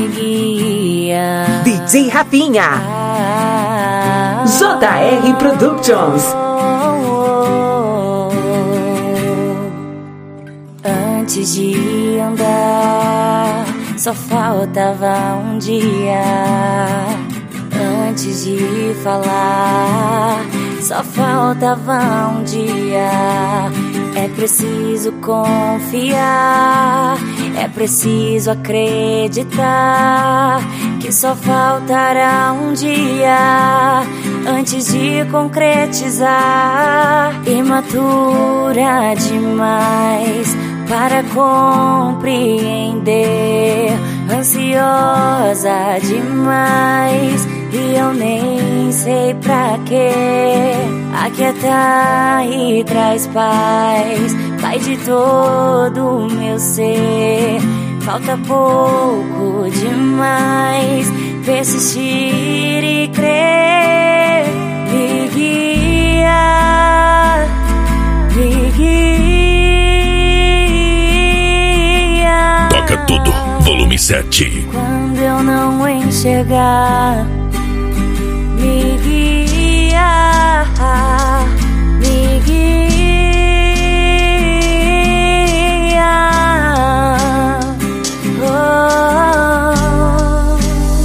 me guia. DJ Rafinha, JR Productions. Antes de andar, só faltava um dia. Antes de falar, só faltava um dia. É preciso confiar, é preciso acreditar que só faltará um dia antes de concretizar. Imatura demais para compreender, ansiosa demais e eu nem sei pra quê. Aquietar e traz paz, Pai de todo o meu ser. Falta pouco demais, persistir e crer. Me guia, me guia. Toca tudo, volume 7. Quando eu não enxergar, me guia, me guia. Oh.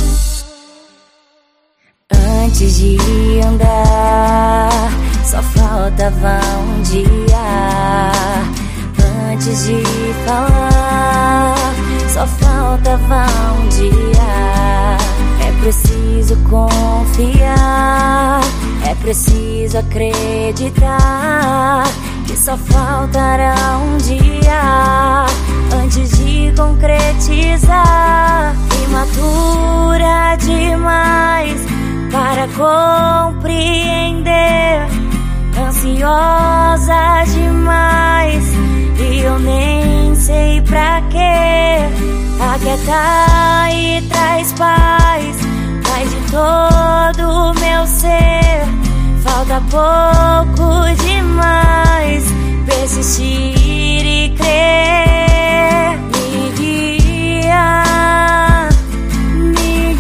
Antes de andar, só faltava um dia. Antes de falar, só faltava um dia. É preciso confiar, é preciso acreditar que só faltará um dia antes de concretizar. Imatura demais para compreender, ansiosa demais e eu nem sei pra quê. Aquietar e traz paz, Pai de todo o meu ser. Falta pouco demais, persistir e crer. Me guia, me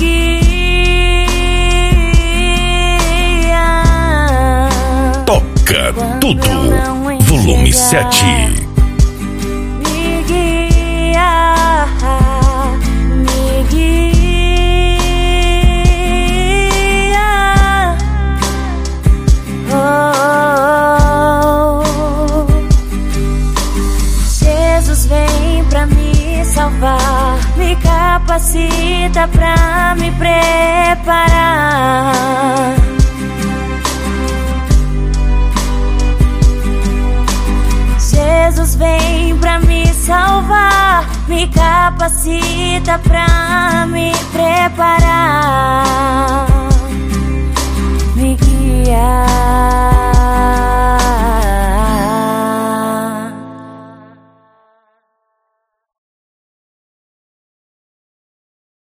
guia. Toca tudo, volume 7. Me capacita pra me preparar. Jesus vem pra me salvar, me capacita pra me preparar. Me guia.